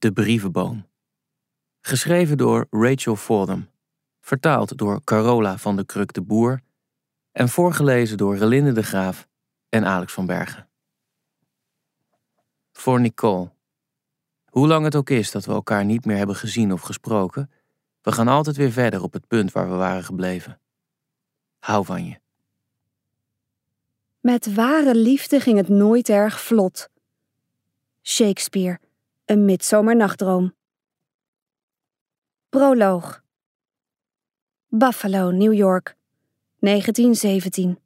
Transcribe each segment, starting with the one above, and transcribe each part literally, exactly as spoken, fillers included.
De brievenboom. Geschreven door Rachel Fordham. Vertaald door Carola van de Kruk de Boer. En voorgelezen door Relinde de Graaf en Alex van Bergen. Voor Nicole. Hoe lang het ook is dat we elkaar niet meer hebben gezien of gesproken, we gaan altijd weer verder op het punt waar we waren gebleven. Hou van je. Met ware liefde ging het nooit erg vlot. Shakespeare, Een midzomernachtdroom. Proloog. Buffalo, New York, negentien zeventien.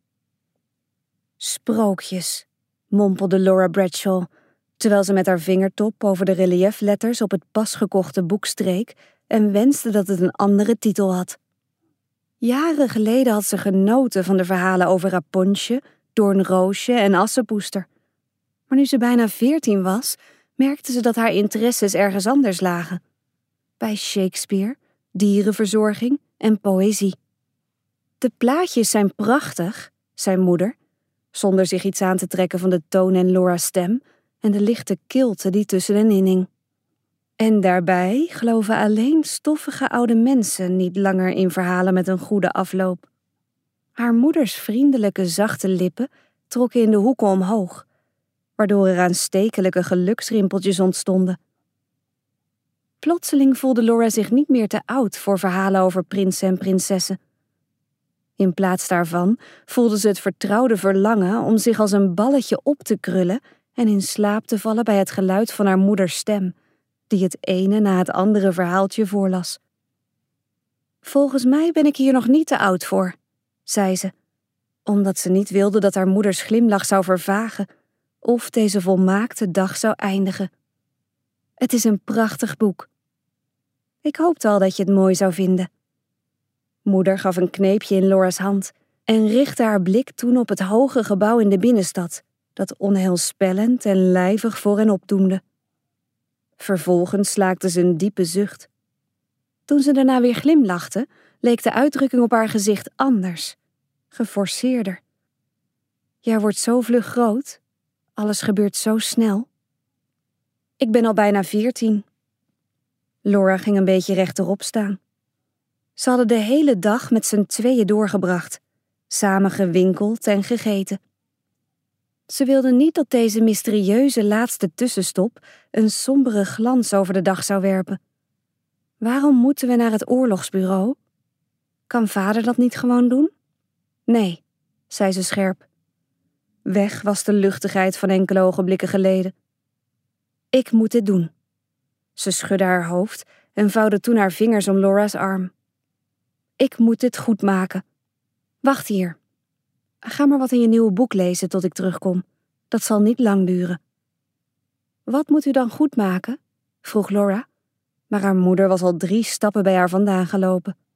Sprookjes, mompelde Laura Bradshaw, terwijl ze met haar vingertop over de reliefletters op het pas gekochte boek streek en wenste dat het een andere titel had. Jaren geleden had ze genoten van de verhalen over Rapunzel, Doornroosje en Assepoester. Maar nu ze bijna veertien was, merkte ze dat haar interesses ergens anders lagen. Bij Shakespeare, dierenverzorging en poëzie. De plaatjes zijn prachtig, zei moeder, zonder zich iets aan te trekken van de toon en Laura's stem en de lichte kilte die tussen hen inhing. En daarbij geloven alleen stoffige oude mensen niet langer in verhalen met een goede afloop. Haar moeders vriendelijke, zachte lippen trokken in de hoeken omhoog, waardoor er aanstekelijke geluksrimpeltjes ontstonden. Plotseling voelde Laura zich niet meer te oud voor verhalen over prinsen en prinsessen. In plaats daarvan voelde ze het vertrouwde verlangen om zich als een balletje op te krullen en in slaap te vallen bij het geluid van haar moeders stem, die het ene na het andere verhaaltje voorlas. Volgens mij ben ik hier nog niet te oud voor, zei ze, omdat ze niet wilde dat haar moeders glimlach zou vervagen of deze volmaakte dag zou eindigen. Het is een prachtig boek. Ik hoopte al dat je het mooi zou vinden. Moeder gaf een kneepje in Laura's hand en richtte haar blik toen op het hoge gebouw in de binnenstad, dat onheilspellend en lijvig voor hen opdoemde. Vervolgens slaakte ze een diepe zucht. Toen ze daarna weer glimlachte, leek de uitdrukking op haar gezicht anders, geforceerder. Jij wordt zo vlug groot, alles gebeurt zo snel. Ik ben al bijna veertien. Laura ging een beetje rechterop staan. Ze hadden de hele dag met z'n tweeën doorgebracht, samen gewinkeld en gegeten. Ze wilde niet dat deze mysterieuze laatste tussenstop een sombere glans over de dag zou werpen. Waarom moeten we naar het oorlogsbureau? Kan vader dat niet gewoon doen? Nee, zei ze scherp. Weg was de luchtigheid van enkele ogenblikken geleden. Ik moet dit doen. Ze schudde haar hoofd en vouwde toen haar vingers om Laura's arm. Ik moet dit goed maken. Wacht hier. Ga maar wat in je nieuwe boek lezen tot ik terugkom. Dat zal niet lang duren. Wat moet u dan goed maken? Vroeg Laura, maar haar moeder was al drie stappen bij haar vandaan gelopen.